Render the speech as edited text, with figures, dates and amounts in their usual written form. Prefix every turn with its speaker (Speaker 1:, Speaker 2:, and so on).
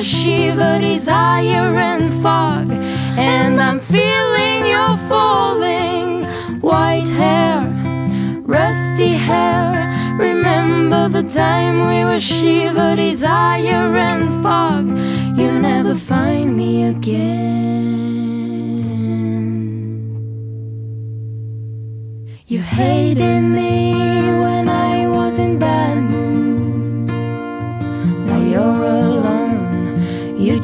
Speaker 1: shiver, desire and fog. And I'm feeling your falling white hair, rusty hair. Remember the time we were shiver, desire and fog. You never find me again. You hated me when I was in bed.